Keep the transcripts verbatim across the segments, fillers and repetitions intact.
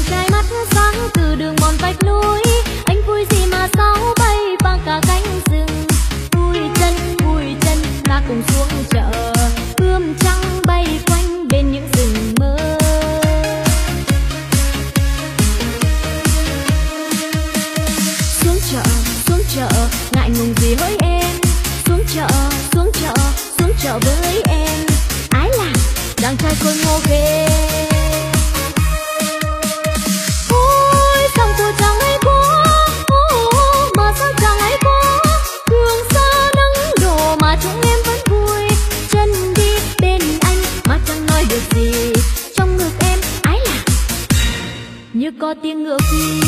chàng trai mắt sáng từ đường mòn vách núi. Anh vui gì mà sao bay vang cả cánh rừng. Vui chân vui chân ta cùng xuống chợ, ươm trăng bay quanh bên những rừng mơ. Xuống chợ xuống chợ ngại ngùng gì hỡi em. Xuống chợ xuống chợ xuống chợ với em. Ái là chàng trai khôi ngô ghê. Ôi dòng của chàng ấy quá, mà sao chàng ấy quá. Đường xa nắng đổ mà chúng em vẫn vui. Chân đi bên anh mà chẳng nói được gì. Trong ngực em ái là như có tiếng ngựa phi.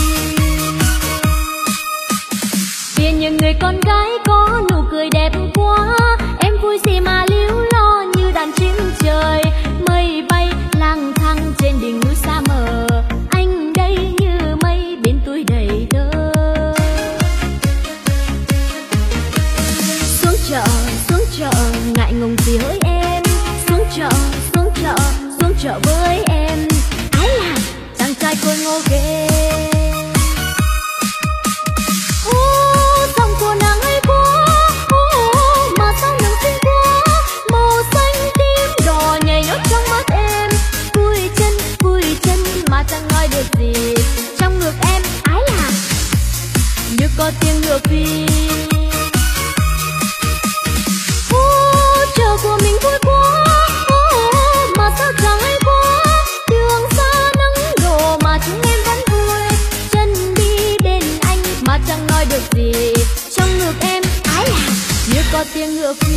Vì những người con gái có nụ cười đẹp quá. Em vui gì mà líu lo như đàn chim trời. Mây bay lang thang trên đỉnh núi xa mờ. Anh đây như mây bên túi đầy thơ. Xuống chợ xuống chợ ngại ngùng gì hỡi em. Xuống chợ xuống chợ xuống chợ với em. Ái là chàng trai khôi ngô ghê. Trong ngực em ái là như có tiếng ngựa phi. Chờ của mình vui quá, mà sao chẳng hay quá. Đường xa nắng đổ mà chúng em vẫn vui. Chân đi bên anh mà chẳng nói được gì. Trong ngực em ái là như có tiếng ngựa phi.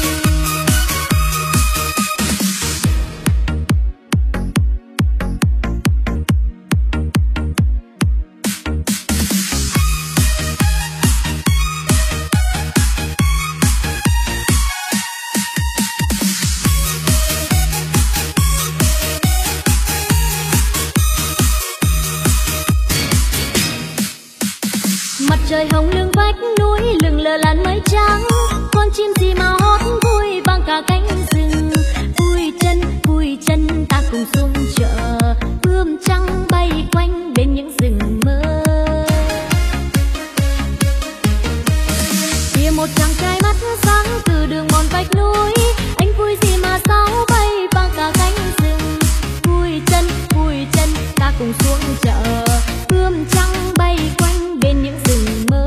Trời hồng lưng vách núi lừng lờ làn mây trắng. Con chim gì mà hót vui vang cả cánh rừng. Vui chân vui chân ta cùng xuống chợ, ươm trăng bay quanh bên những rừng mơ. Kia một chàng trai mắt sáng từ đường mòn vách núi. Anh vui gì mà sao bay vang cả cánh rừng. Vui chân vui chân ta cùng xuống chợ, ươm trăng bay quanh bên những rừng.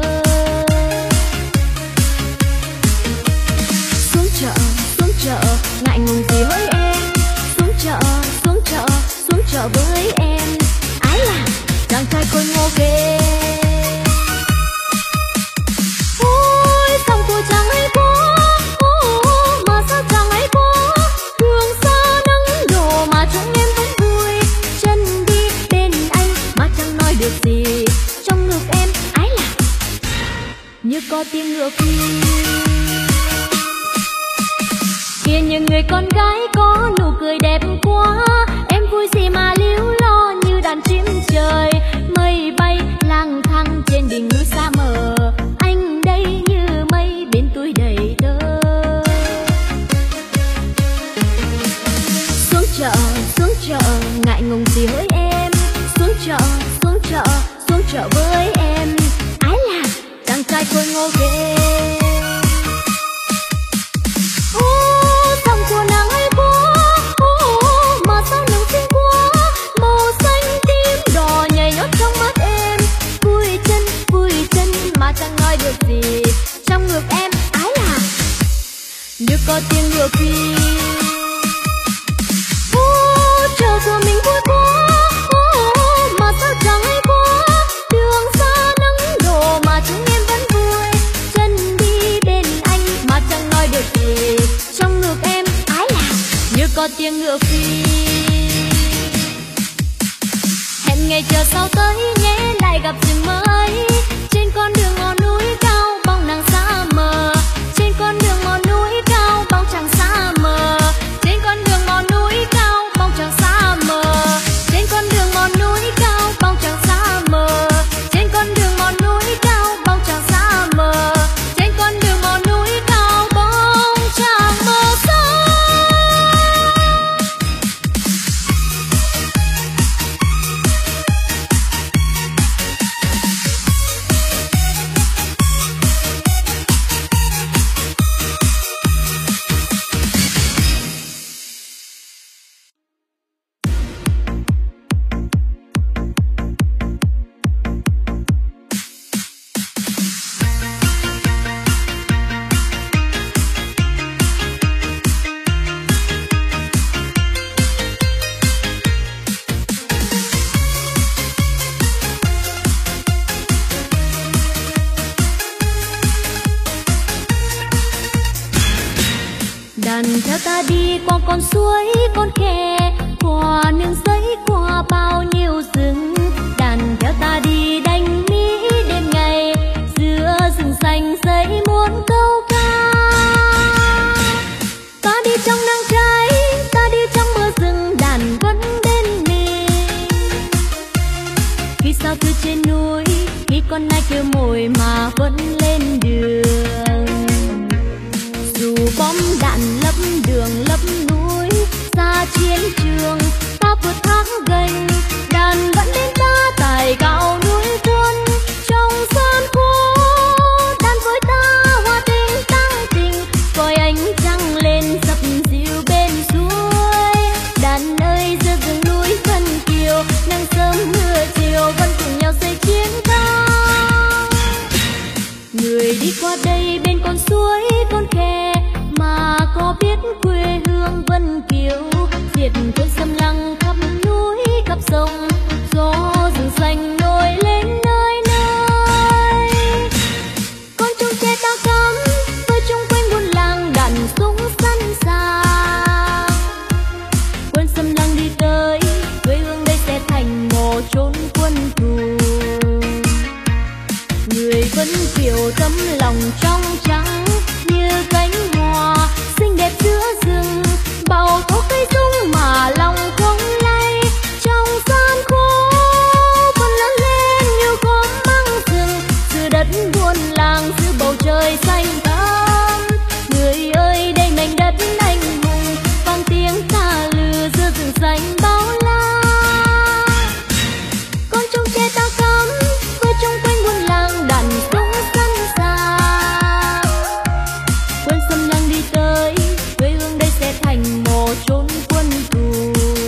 Ngại ngùng gì hỡi em. Xuống chợ xuống chợ xuống chợ với em. Ái là chàng trai khôi ngô ghê. Ôi dòng của chàng ấy quá, mà sao chàng ấy quá. Đường xa nắng đổ mà chúng em vẫn vui. Chân đi bên anh mà chẳng nói được gì. Trong ngực em ái là như có tiếng ngựa phi. Kia những người con gái có nụ cười đẹp quá. Em vui gì mà líu lo như đàn chim trời. Mây bay lang thang trên đỉnh núi xa mờ. Anh đây như mây bên túi đầy thơ. Xuống chợ xuống chợ ngại ngùng gì hỡi em. Xuống chợ xuống chợ xuống chợ với em. Ái là chàng trai khôi ngô ghê. Của nàng ấy quá, mà sao nắng xinh quá. Màu xanh tím đỏ nhảy nhót trong mắt em. Vui chân vui chân mà chẳng nói được gì. Trong ngực em ái là như có tiếng ngựa phi. Chờ của mình vui quá, mà sao chẳng hay quá. Đường xa nắng đổ mà chúng em vẫn vui. Chân đi bên anh mà chẳng nói được gì. Trong ngực em như có tiếng ngựa phi. Hẹn ngày chờ sau tới nhé lại gặp rừng mới. Trên con đường ngọn núi cao bóng nàng xa mờ. Trên con đường ngọn núi cao bóng chàng xa mờ. Trên con đường ngọn núi cao bóng chàng xa mờ. Trên con đường ngọn núi cao bóng chàng xa mờ. Trên con đường ngọn núi cao bóng chàng xa mờ. Trên con đường ngọn núi cao bóng chàng mờ xa. theo ta đi qua con suối con khe, qua nương giấy qua bao nhiêu rừng. Đàn theo ta đi đánh mỹ đêm ngày, giữa rừng xanh dãy muôn câu ca. Ta đi trong nắng cháy, ta đi trong mưa rừng, đàn vẫn bên mình. Khi sao từ trên núi, khi con nai kêu mồi mà vẫn lên đường. Dù bom đạn lấp đường lấp núi, ra chiến trường ta vượt thác gành, đàn vẫn đến ta tài gạo núi quân. Trong gian khổ đàn với ta hòa tình tăng tình, coi ánh trăng lên dập dìu bên suối. Đàn ơi giữa rừng núi Vân Kiều, nắng sớm mưa chiều vẫn cùng nhau xây chiến thắng. Người đi qua đây bên con suối con khe, mà có biết quê hương Vân Kiều. Diệt cơn xâm lăng khắp núi khắp sông, gió rừng xanh nổi lên nơi nơi. Con trông che cao cắm với chung quanh buôn làng, đàn súng sẵn sàng. Quân xâm lăng đi tới, quê hương đây sẽ thành một chốn quân thù. Người Vân Kiều tấm lòng trong trắng như cánh hoa xinh đẹp giữa rừng, bao tố cây rung mà lòng không lay. Trong gian khổ vẫn lớn lên như gốm măng rừng, giữa đất buôn làng giữa bầu trời xanh thắm. Người ơi đây mảnh đất anh hùng, vang tiếng ca lừ giữa rừng xanh bao la. Con trông che ta cắm với chung quanh buôn làng, đàn súng sẵn sàng. Quân xâm lăng đi tới, quê hương đây sẽ thành một chốn quân thù.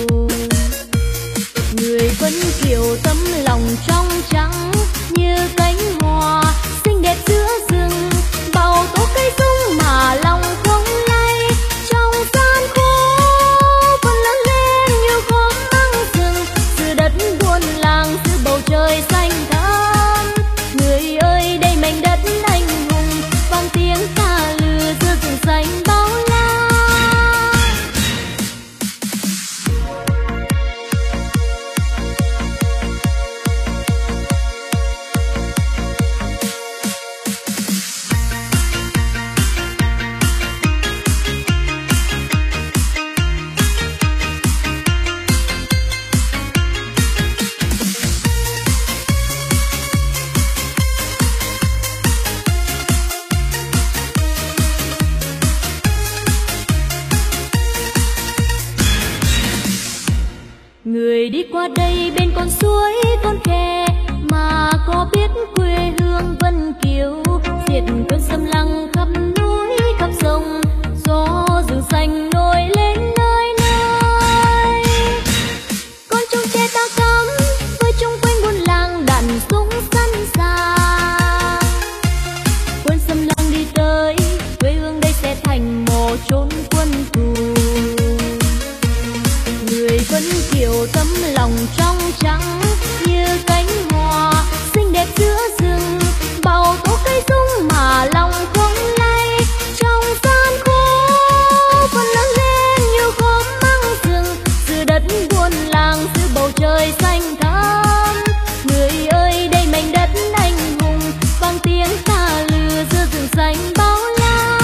Người Vân Kiều tấm lòng trong trắng như cánh hoa xinh đẹp giữa rừng, bao tố cây rung mà lòng không lay. Trong gian khổ vẫn lớn lên như gốm măng rừng, giữa đất buôn làng giữa bầu trời xanh thắm. Người ơi đây mảnh đất anh hùng, vang tiếng ca lừ giữa rừng xanh bao la. Người đi qua đây bên con suối con khe, mà có biết quê hương Vân Kiều. Diệt cơn xâm lăng khắp núi khắp sông, gió rừng xanh nổi lên nơi nơi. Con trông che ta cắm với chung quanh buôn làng, đàn súng sẵn sàng. Quân xâm lăng đi tới, quê hương đây sẽ thành một chốn quân thù. Người Vân Kiều tấm lòng trong trắng như cánh hoa xinh đẹp giữa rừng, bao tố cây rung mà lòng không lay. Trong gian khổ vẫn lớn lên như gốm măng rừng, giữa đất buôn làng giữa bầu trời xanh thắm. Người ơi đây mảnh đất anh hùng, vang tiếng ca lừ giữa rừng xanh bao la.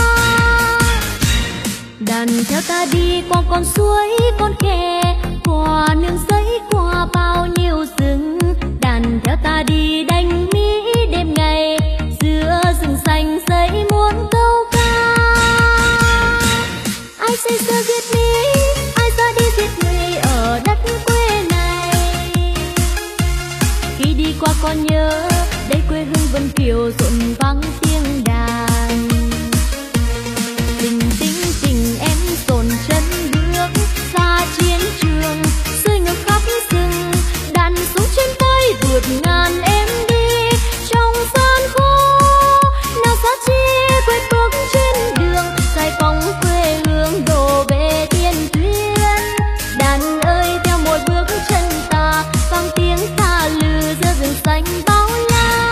Đàn theo ta đi qua con suối con khe, qua nương giấy qua bao nhiêu rừng. Đàn theo ta đi đánh mỹ đêm ngày, giữa rừng xanh dãy muôn câu ca. Ai xây xưa giết mỹ, ai ra đi giết người ở đất quê này. Khi đi qua con nhớ đây quê hương Vân Kiều rộn vang tiếng đàn. Tình tình tình em dồn chân bước ra chiến trường, rơi ngược khắp rừng, đàn súng trên tay vượt ngàn em đi. Trong gian khổ nào xa chia quét bước trên đường, giải phóng quê hương đổ về tiền tuyến. Đàn ơi theo một bước chân ta, vang tiếng ca lừ giữa rừng xanh bao la.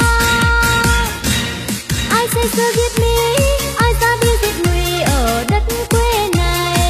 Ai xây xưa giết mỹ, ai ra đi giết người ở đất quê này.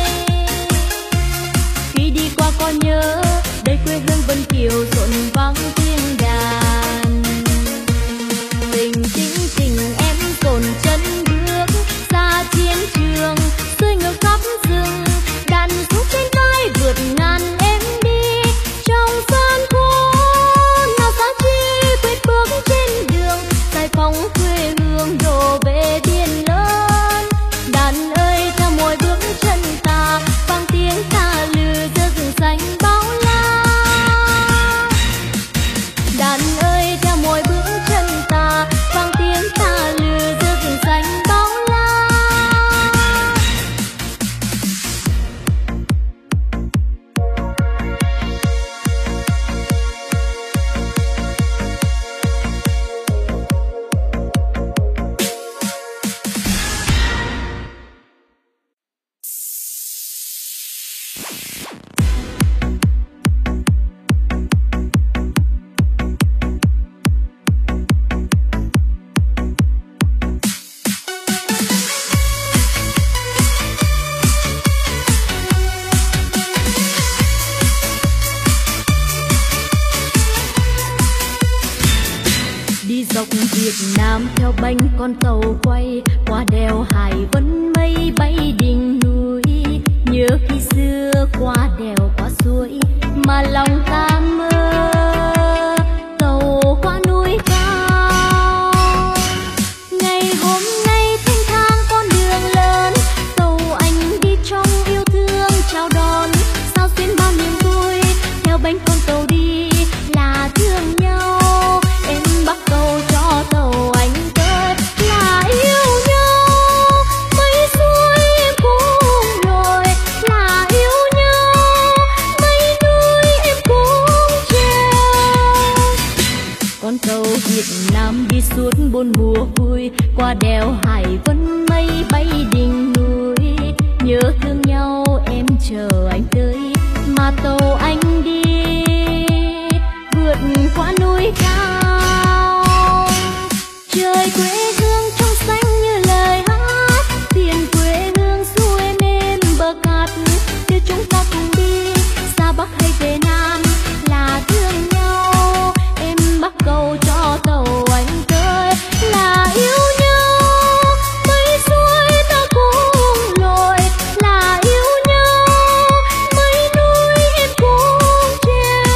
đi dọc Việt Nam theo bánh con tàu quay qua đèo Hải Vân mây bay đỉnh núi. Nhớ khi xưa qua đèo qua suối mà lòng ta mơ tàu qua núi cao. Ngày hôm nay thanh thang con đường lớn, tàu anh đi trong yêu thương chào đón. Sao xuyên bao niềm vui theo bánh con tàu đi là thương nhau. Em bắt cầu cho tàu anh tới là yêu nhau. Mấy suối em cũng lội là yêu nhau. Mấy núi em cũng treo. Con tàu Việt Nam đi suốt bốn mùa vui qua đèo Hải Vân mây bay đỉnh núi. Nhớ thương nhau em chờ anh tới mà tàu anh đi vượt qua núi cao. Trời quê hương trong xanh như lời hát, tiền quê hương xuôi nên bờ cát. Đưa chúng ta cùng đi xa Bắc hay về Nam là thương nhau. Em bắt cầu cho tàu anh tới là yêu nhau. Mấy suối ta cùng lội là yêu nhau. Mấy núi em cùng treo.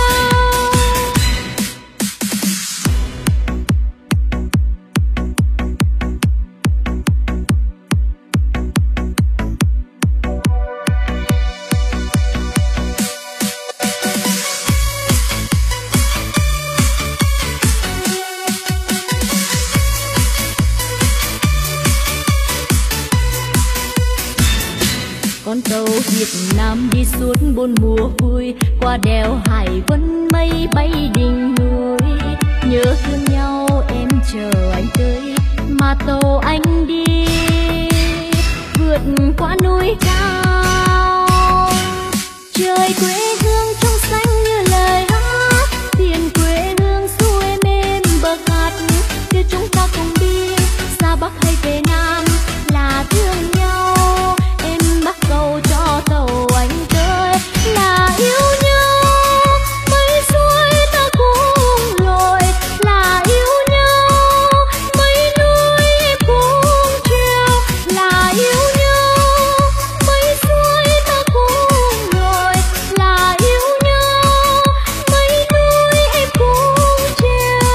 Con tàu Việt Nam đi suốt bốn mùa vui qua đèo Hải Vân mây bay đỉnh núi. Nhớ thương nhau em chờ anh tới mà tàu anh đi vượt qua núi cao. Trời quê hương trong xanh như lời hát, tiền quê hương xuôi nên bờ cát. Đưa chúng ta cùng đi xa Bắc hay về Nam là thương nhau. Em bắt cầu cho tàu anh tới là yêu nhau. Mấy suối ta cùng lội là yêu nhau. Mấy núi em cùng treo là yêu nhau. Mấy suối ta cùng lội là yêu nhau. Mấy núi em cùng treo.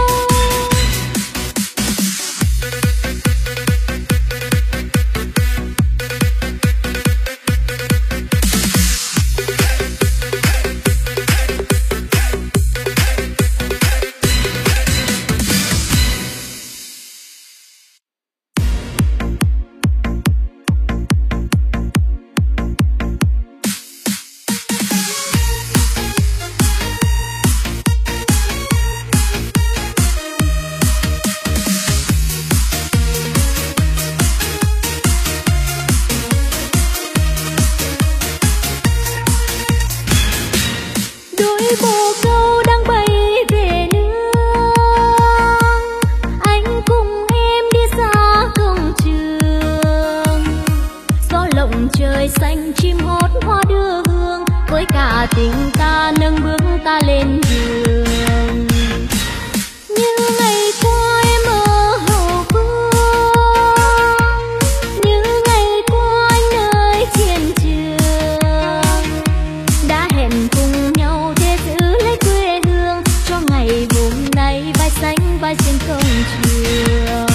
Đôi bồ câu đang bay về nương, anh cùng em đi xa công trường. Gió lộng trời xanh chim hót hoa đưa hương, với cả tình ta nâng bước ta lên đường. Như ngày qua em ở hậu phương, như ngày qua anh nơi chiến trường. Đã hẹn cùng nhau để giữ lấy quê hương cho ngày hôm nay vai xanh vai trên công trường.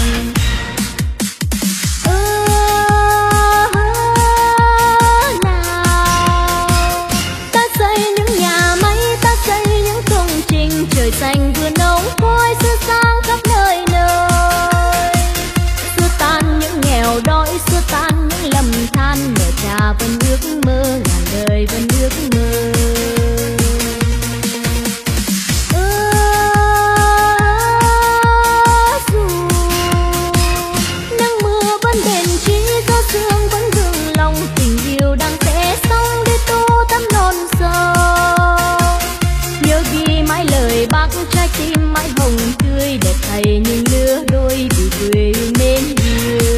Ơ nào ta xây những nhà máy, ta xây những công trình, trời xanh vườn ống khói xưa sang khắp nơi nơi. Xua tan những nghèo đói, xua tan những lầm than, mẹ cha vẫn ước mơ ngàn đời vẫn ước mơ. Dù nắng mưa vẫn bền chí, gió sương vẫn gừng lòng, tình yêu đang sẽ sống để tô tắm non sông. Nhớ ghi mãi lời bác, trái tim mãi hồng tươi, đẹp thầy những lứa đôi vì quê hương mến yêu.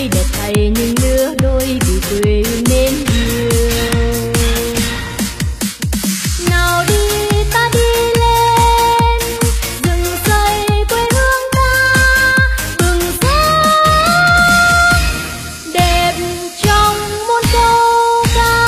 tuy đẹp thầy nhưng lứa đôi vì quê nên yêu. Nào đi ta đi lên rừng xây quê hương ta, bừng sáng đẹp trong muôn câu ca.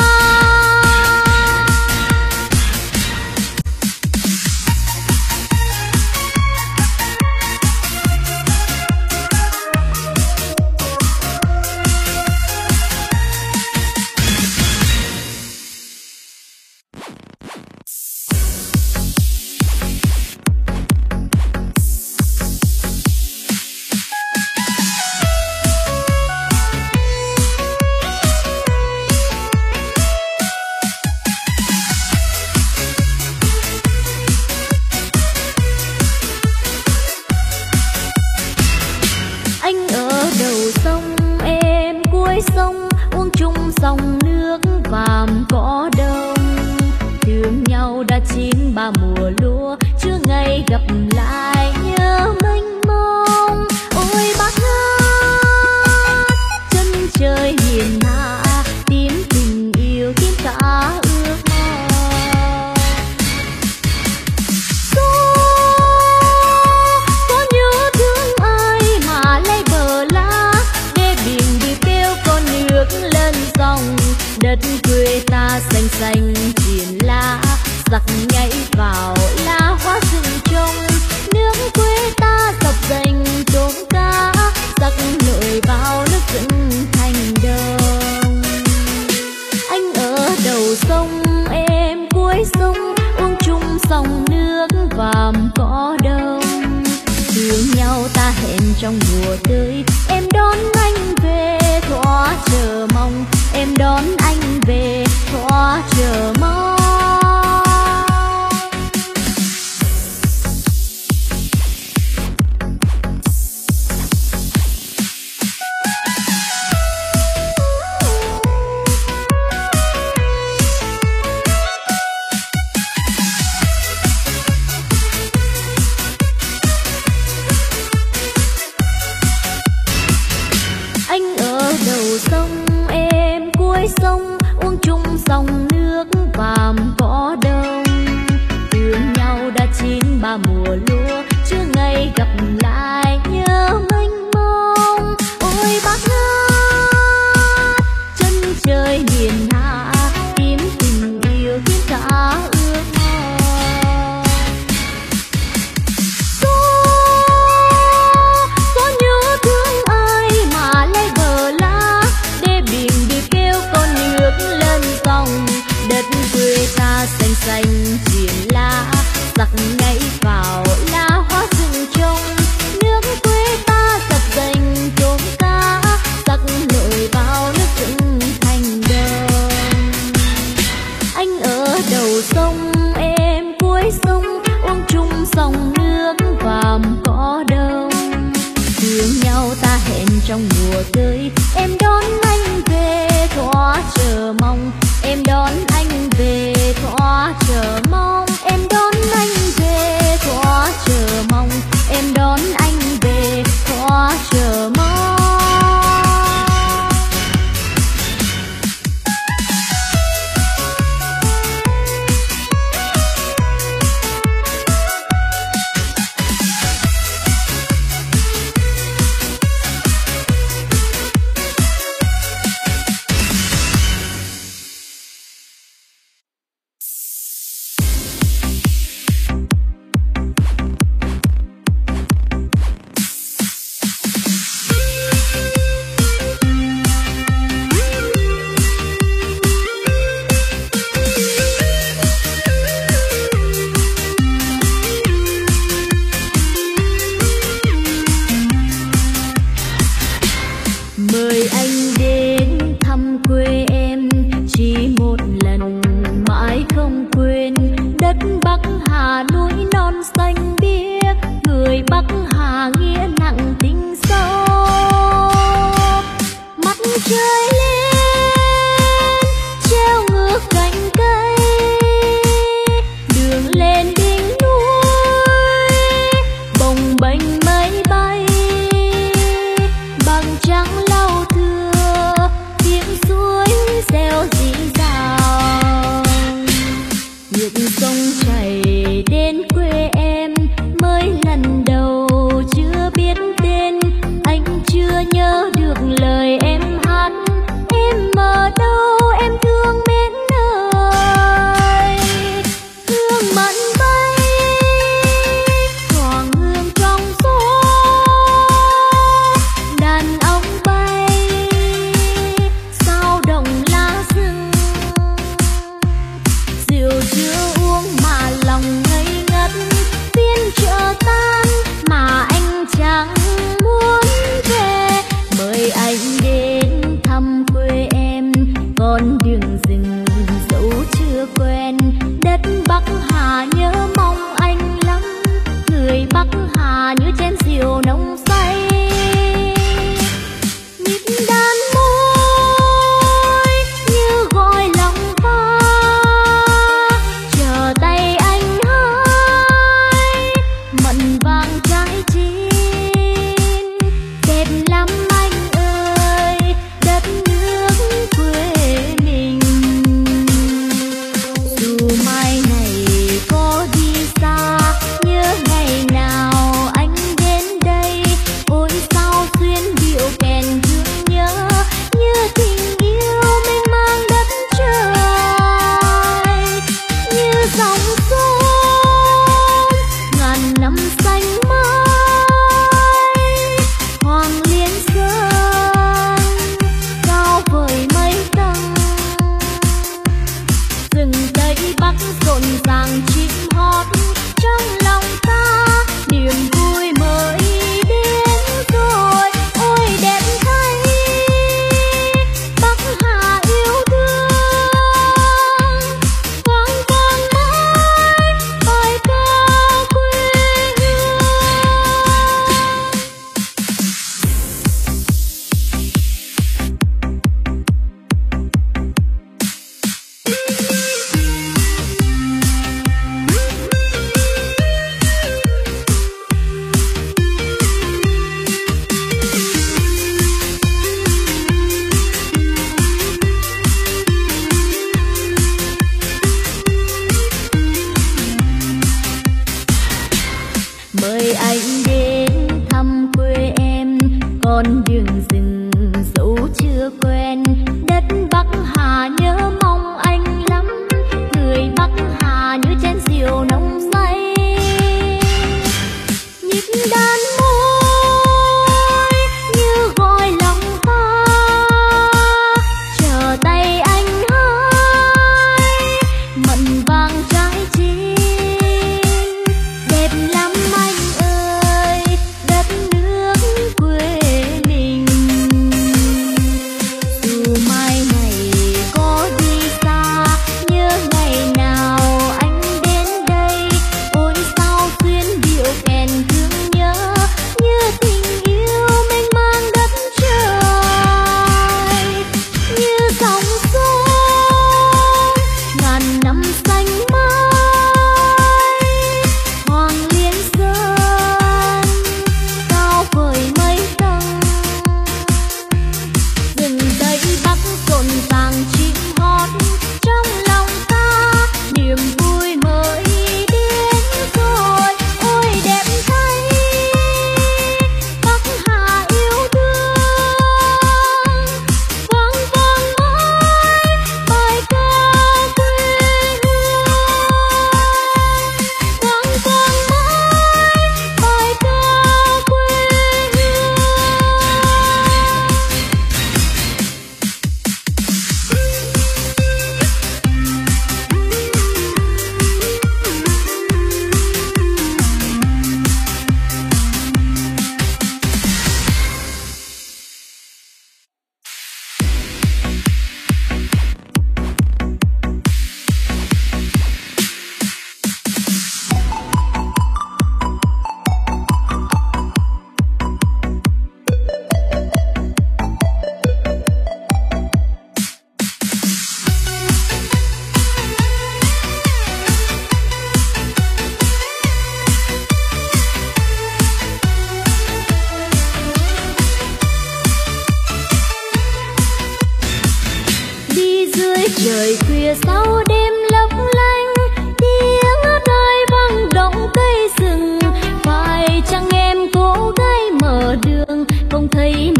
Anh ở đầu sông, em cuối sông, uống chung dòng nước vàm cỏ đông. Thương nhau đã chín ba mùa lúa, chưa ngày gặp lại nhớ mênh mông. Ôi bác hát chân trời hiền hạ, tím tình yêu tím cả ước mơ. Có nhớ thương ai mà lấy bờ lá, để biển đi kêu con nước lên dòng. Đất quê ta xanh xanh triền lá, giặc nhảy vào lá hoa rừng trông. Nước quê ta dọc dành trốn cá, giặc nổi vào nước dựng thành đông. Anh ở đầu sông, em cuối sông, uống chung dòng nước vàm cỏ đông. Thương nhau ta hẹn trong mùa tới, em đón anh về thỏa chờ mong. Em đón anh về thỏa chờ mong. Anh ở đầu sông, em cuối sông, uống chung dòng nước vàm cỏ đông. Thương nhau đã chín ba mùa lúa, chưa ngày gặp lại nhớ mênh mông. Ôi bác hát chân trời hiền hạ, tím tình yêu tím cả ước mơ. Có nhớ thương ai mà lấy bờ lá, để biển đi kêu con nước lên dòng. Đất quê ta xanh xanh triền lá, giặc nhảy vào lá hoa rừng trông. Nước quê ta dập dành trốn cá, giặc nổi vào nước dựng thành đông. Anh ở đầu sông, em cuối sông, uống chung dòng nước vàm cỏ đông. Thương nhau ta hẹn trong mùa tới, em đón anh về thỏa chờ mong. Em đón anh về thỏa chờ mong. Em đón anh về thỏa chờ mong. Em đón anh về thỏa chờ mong. Mời anh đến thăm quê em chỉ một lần mãi không quên. Đất Bắc Hà núi non xanh biếc, người Bắc Hà nghĩa nặng tình sâu. Mặt trời lên treo ngược cành cây, đường lên đỉnh núi bồng bềnh mây bay. Bằng trắng lau chưa biết tên, anh chưa nhớ được lời em hát. Em ở đâu em thương mến ơi, hương mặn bay thoảng hương trong gió, đàn ong bay sao động lá rừng, rượu chưa uống mà lòng ngây ngất, phiên chợ tan mà anh chẳng muốn về. Mời anh đến thăm quê em, con đường rừng dẫu chưa quen, đất Bắc Hà nhớ mong anh lắm, người Bắc Hà như chén rượu nồng say. Nhịp đàn môi như gọi lòng ta, chờ tay anh hái mận vàng trái chín, đẹp lắm anh ơi đất nước quê mình. Dù mai này có đi xa, nhớ ngày nào anh đến đây, ôi sao xuyên điệu kèn thương nhớ, như tình yêu mênh mang đất trời, như dòng sông ngàn năm xanh mãi. Hoàng Liên Sơn cao vời mấy tầng, rừng Tây Bắc rộn ràng chim hót, trong lòng ta niềm vui mới đến rồi. Ôi đẹp thay Bắc Hà yêu thương, vang vang mãi bài ca quê hương. Mời anh đến thăm quê em, con đường rừng dẫu chưa quen, đất Bắc Hà nhớ mong anh lắm, người Bắc Hà như chén rượu nồng say. Nhịp đàn môi như gọi lòng ta, chờ tay anh hái mận vàng trái chín, đẹp lắm anh ơi đất nước quê mình.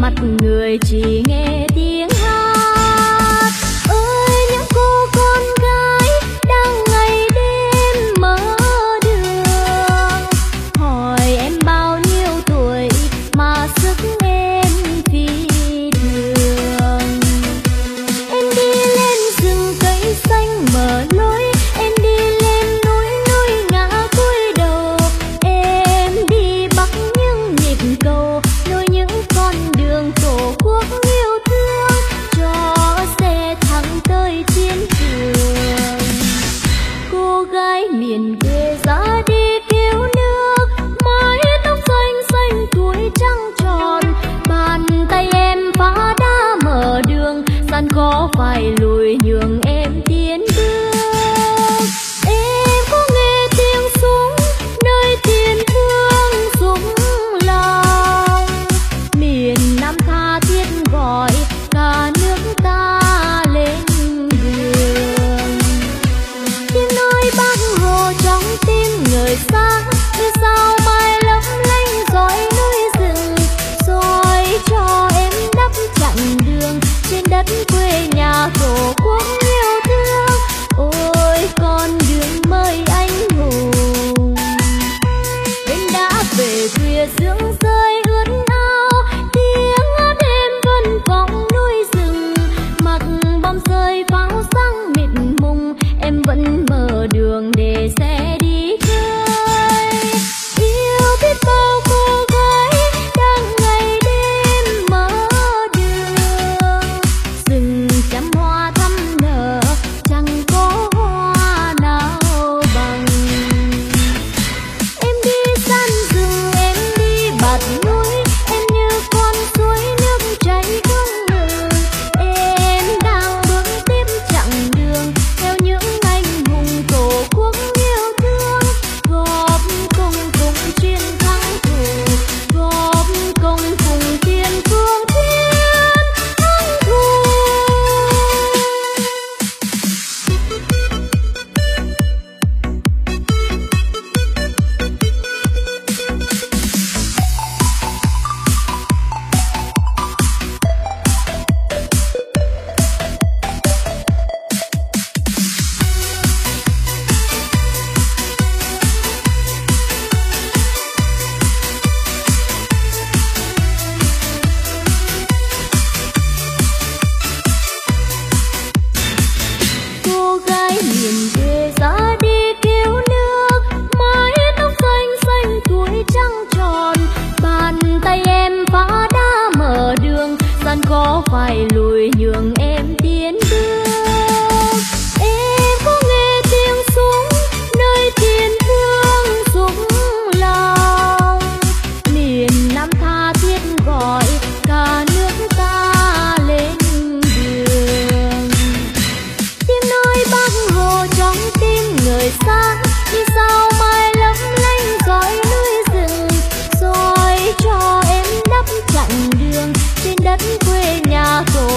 mặt người chỉ nghe tiếng hát. Ơi những cô con gái đang ngày đêm mở đường, hỏi em bao nhiêu tuổi mà sức em phi thường. Em đi lên rừng cây xanh mở lối, em đi lên núi núi ngã cúi đầu, em đi bắc những nhịp cầu nối những con đường tổ quốc yêu thương cho xe thẳng tới chiến trường. Cô gái miền quê ra đi cứu nước, mái tóc xanh xanh tuổi trăng tròn, bàn tay em phá đá mở đường, gian khó phải lùi nhường em tiến bước. Em có nghe tiếng súng nơi tiền thương súng lòng, miền Nam tha thiết gọi cả nước ta lên đường. Tiếng nói Bác Hồ trong tim người sáng, như sao mai lấp lánh dõi núi rừng, soi cho em đắp chặng đường trên đất quê nhà tổ quốc yêu thương. Ôi con đường mới anh hùng, em đã về khuya sương rơi ướt áo, tiếng hát em vẫn vọng núi rừng, mặc bom rơi pháo sáng mịt mùng, em vẫn mở đường để xe đi chơi. Yêu biết bao cô gái đang ngày đêm mở đường, rừng chăm hoa thắm nở chẳng có hoa nào bằng. Em đi san rừng, em đi bạt núi, em như con suối nước chảy không ngừng, em đang bước tiếp chặng đường theo những anh hùng tổ quốc yêu thương, góp công cùng chiến thắng thù, góp công cùng tiền phương chiến thắng thù. Cô gái miền quê ra đi cứu nước, mái tóc xanh xanh tuổi trăng tròn, bàn tay em phá đá mở đường, gian khó phải lùi nhường em tiến bước. Em có nghe tiếng súng nơi tiền thương súng lòng, miền Nam tha thiết gọi cả nước ta lên đường. Tiếng nói Bác Hồ trong tim người sáng, như sao mai lấp lánh dõi núi rừng, soi cho em đắp chặng đường trên đất quê nhà tổ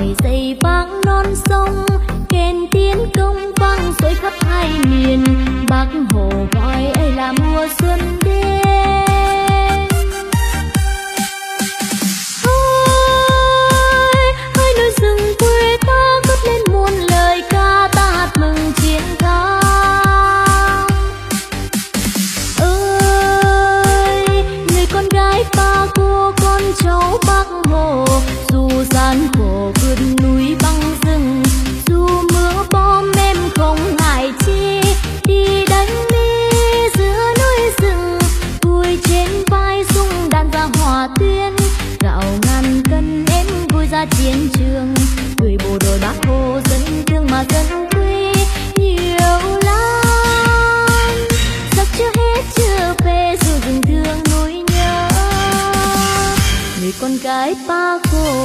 gọi dậy vang non sông, kèn tiến công vang xuôi khắp hai miền. Bác Hồ gọi ấy là mùa xuân đến. Ôi, ôi núi rừng quê ta cất lên muôn lời ca, ta hát mừng chiến thắng. Ơi, người con gái ba cô con cháu Bác Hồ, dù gian khổ vượt núi băng rừng, dù mưa bom em không ngại chi, đi đánh mi giữa núi rừng, vui trên vai sung đàn ra hòa tuyên, gạo ngàn cân em vui ra chiến trường, người bộ đội Bác Hồ dân thương mà dân quý nhiều lắm. Giặc chưa hết chưa về dù rừng thương nỗi nhớ, người con gái Bác Hồ.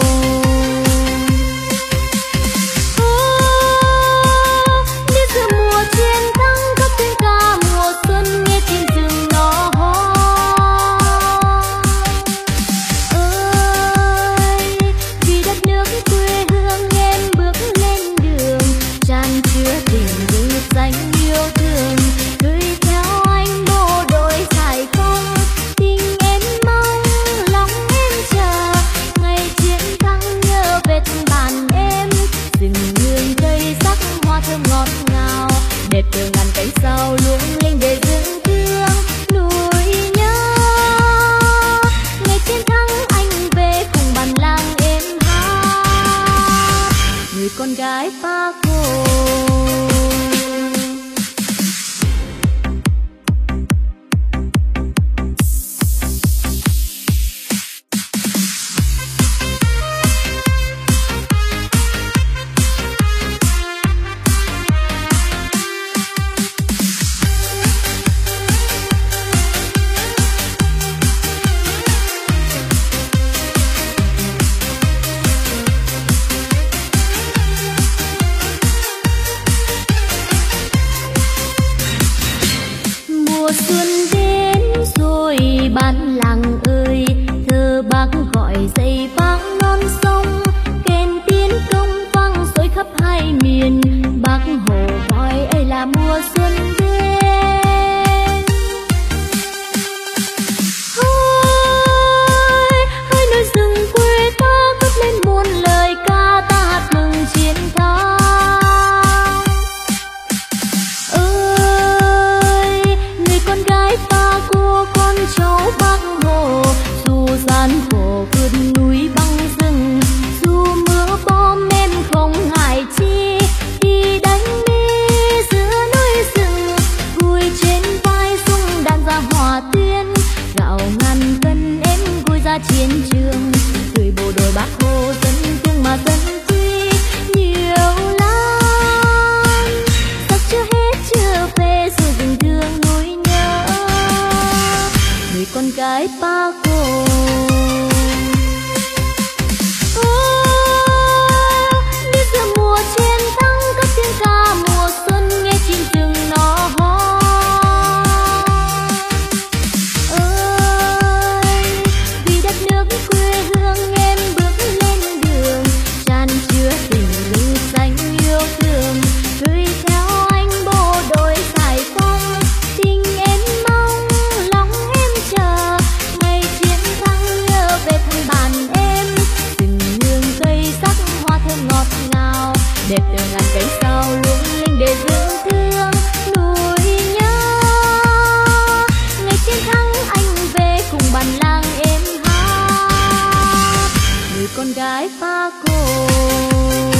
Đẹp từ ngàn cánh sao lung linh về rừng thương núi nhớ, ngày chiến thắng anh về cùng bản làng êm hát, người con gái Bác Hồ. Xuân đến rồi bản làng ơi, thơ Bác gọi dậy vang non sông, kèn tiến công vang xuôi khắp hai miền. Bác Hồ gọi ấy là mùa xuân đến. Ôi, ôi núi rừng quê ta cất lên muôn lời ca, ta hát mừng chiến thắng. Cháu Bác Hồ, dù gian khổ vượt núi băng rừng, dù mưa bom em không ngại chi, đi đánh mi giữa núi rừng, vui trên vai sung đàn ra hòa tuyên, gạo ngàn cân em vui ra chiến trường, người bộ đội Bác Hồ dân thương mà dân quý nhiều lắm. Giặc chưa hết chưa về dù rừng thương nỗi nhớ, người con gái Bác Hồ. Đi giữa mùa chiến thắng các tiếng ca mùa xuân, nghe chim rừng nó hót. Ơi, vì đất nước quê hương em bước lên đường, tràn chứa tình lưu danh yêu thương, gửi theo anh bộ đội giải phóng, tình em mong lòng em chờ, ngày chiến thắng nhớ về thân bản em, rừng hương cây sắc hoa thơm ngọt ngào, đẹp từ ngàn cánh sao lung linh để dưỡng thương núi nhớ, ngày chiến thắng anh về cùng bản làng êm hát, người con gái Bác Hồ.